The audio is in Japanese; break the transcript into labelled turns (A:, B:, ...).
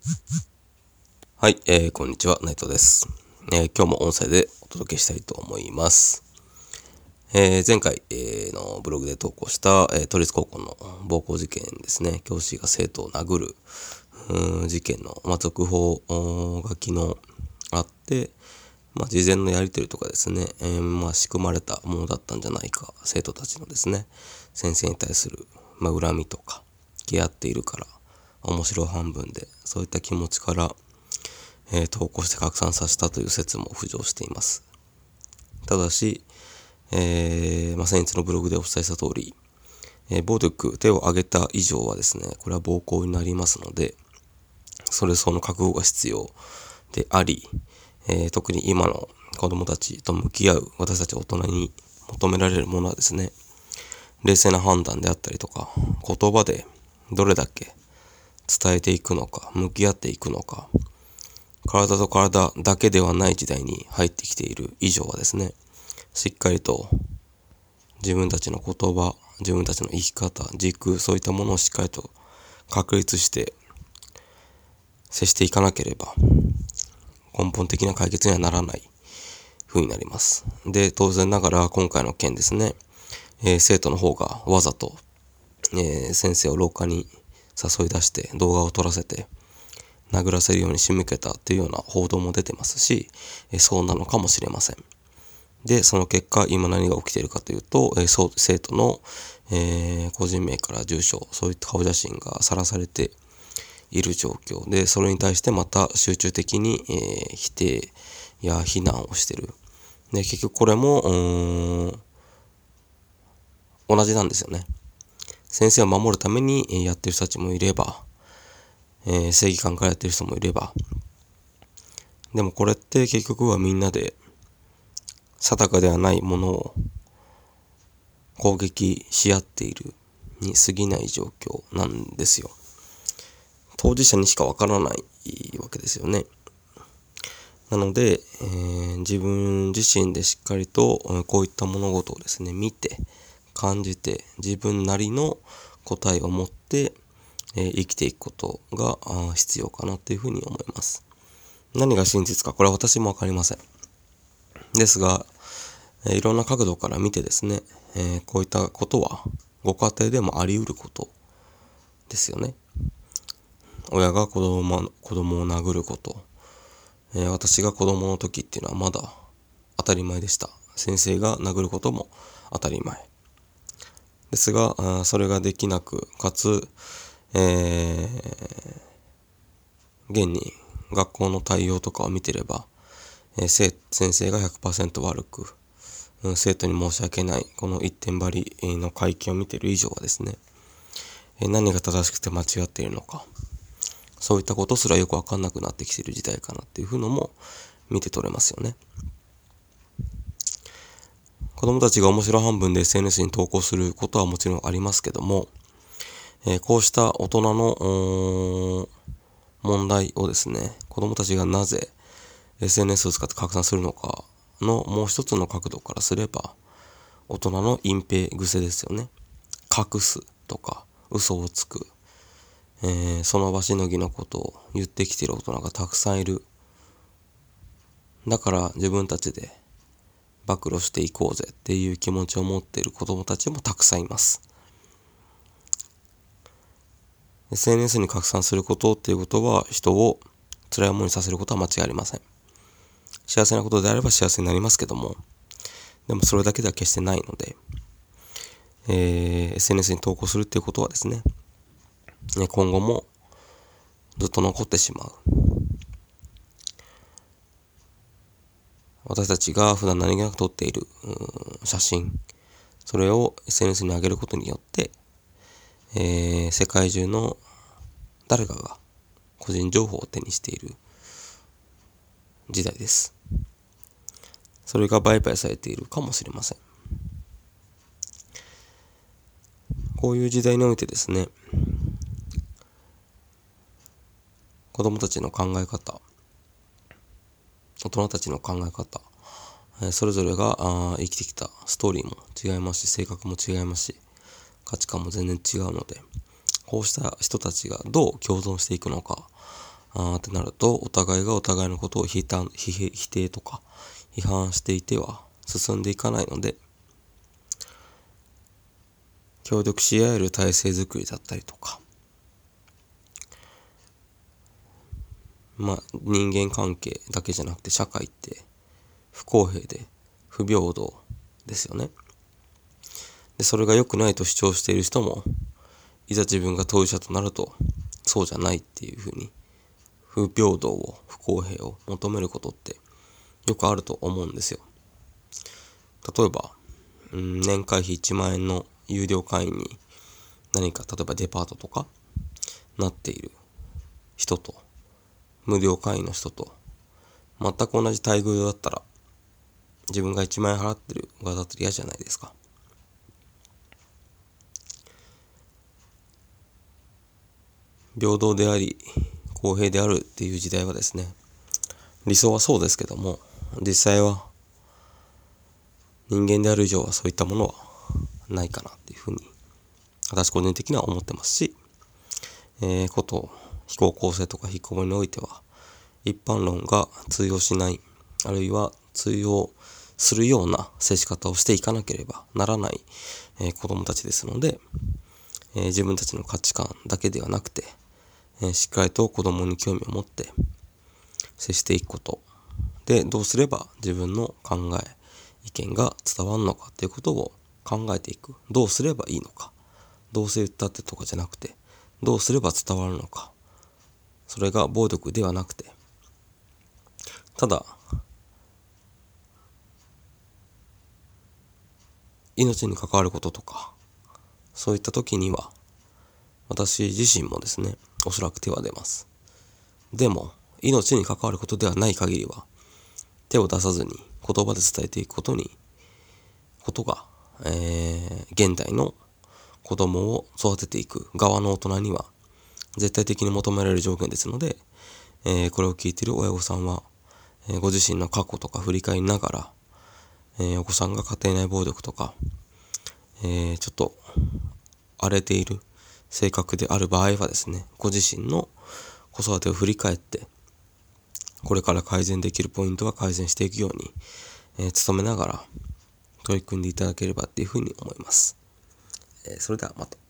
A: はい、こんにちは、内藤です。今日も音声でお届けしたいと思います。前回、のブログで投稿した、都立高校の暴行事件ですね。教師が生徒を殴る事件の、続報が昨日あって、事前のやり取りとかですね、仕組まれたものだったんじゃないか、生徒たちのですね、先生に対する、恨みとか、気合っているから、面白半分で、そういった気持ちから、投稿して拡散させたという説も浮上しています。ただし、先日のブログでお伝えした通り、暴力、手を挙げた以上はですね、これは暴行になりますので、その覚悟が必要であり、特に今の子供たちと向き合う私たち大人に求められるものはですね、冷静な判断であったりとか、言葉でどれだけ伝えていくのか、向き合っていくのか、体と体だけではない時代に入ってきている以上はですね、しっかりと自分たちの言葉、自分たちの生き方、軸、そういったものをしっかりと確立して接していかなければ根本的な解決にはならない風になります。で、当然ながら今回の件ですね、生徒の方がわざと、先生を廊下に誘い出して動画を撮らせて殴らせるように仕向けたというような報道も出てますし、そうなのかもしれません。で、その結果、今何が起きているかというと、生徒の、個人名から住所、そういった顔写真が晒されている状況で、それに対してまた集中的に、否定や非難をしている。で、結局これも、同じなんですよね。先生を守るためにやってる人たちもいれば、正義感からやってる人もいれば、でもこれって結局はみんなで定かではないものを攻撃し合っているに過ぎない状況なんですよ。当事者にしかわからないわけですよね。なので、自分自身でしっかりとこういった物事をですね、見て、感じて、自分なりの答えを持って、生きていくことが必要かなというふうに思います。何が真実か、これは私もわかりません。ですが、いろんな角度から見てですね、こういったことはご家庭でもあり得ることですよね。親が子供を殴ること、私が子供の時っていうのはまだ当たり前でした。先生が殴ることも当たり前。ですが、それができなく、かつ、現に学校の対応とかを見てれば、先生が 100% 悪く、生徒に申し訳ない、この一点張りの会見を見ている以上はですね、何が正しくて間違っているのか、そういったことすらよくわかんなくなってきている時代かなっていうのも見て取れますよね。子供たちが面白半分で SNS に投稿することはもちろんありますけども、こうした大人の問題をですね、子供たちがなぜ SNS を使って拡散するのかのもう一つの角度からすれば、大人の隠蔽癖ですよね。隠すとか嘘をつく、その場しのぎのことを言ってきている大人がたくさんいる。だから自分たちで暴露していこうぜっていう気持ちを持っている子供たちもたくさんいます。SNS に拡散することっていうことは人を辛い思いにさせることは間違いありません。幸せなことであれば幸せになりますけども、でもそれだけでは決してないので、SNS に投稿するっていうことはですね、今後もずっと残ってしまう。私たちが普段何気なく撮っている写真、それを SNS に上げることによって、世界中の誰かが個人情報を手にしている時代です。それが売買されているかもしれません。こういう時代においてですね、子供たちの考え方、大人たちの考え方、それぞれが生きてきたストーリーも違いますし、性格も違いますし、価値観も全然違うので、こうした人たちがどう共存していくのか、 ってなると、お互いがお互いのことを否定とか批判していては進んでいかないので、協力し合える体制づくりだったりとか、人間関係だけじゃなくて社会って不公平で不平等ですよね。で、それが良くないと主張している人も、いざ自分が当事者となるとそうじゃないっていうふうに不平等を不公平を求めることってよくあると思うんですよ。例えば、年会費1万円の有料会員に何か例えばデパートとかなっている人と無料会員の人と全く同じ待遇だったら自分が1万円払ってる側だったら嫌じゃないですか。平等であり公平であるっていう時代はですね、理想はそうですけども、実際は人間である以上はそういったものはないかなっていうふうに私個人的には思ってますし、非公構成とか非公においては一般論が通用しない、あるいは通用するような接し方をしていかなければならない、子供たちですので、自分たちの価値観だけではなくて、しっかりと子供に興味を持って接していくことで、どうすれば自分の考え、意見が伝わるのかということを考えていく。どうすればいいのか。どうせ言ったってとかじゃなくて、どうすれば伝わるのか。それが暴力ではなくて、ただ、命に関わることとか、そういった時には、私自身もですね、おそらく手は出ます。でも、命に関わることではない限りは、手を出さずに言葉で伝えていくことが、現代の子供を育てていく側の大人には絶対的に求められる条件ですので、これを聞いている親御さんは、ご自身の過去とか振り返りながら、お子さんが家庭内暴力とか、ちょっと荒れている性格である場合はですね、ご自身の子育てを振り返って、これから改善できるポイントは改善していくように、努めながら取り組んでいただければっていうふうに思います。それではまた。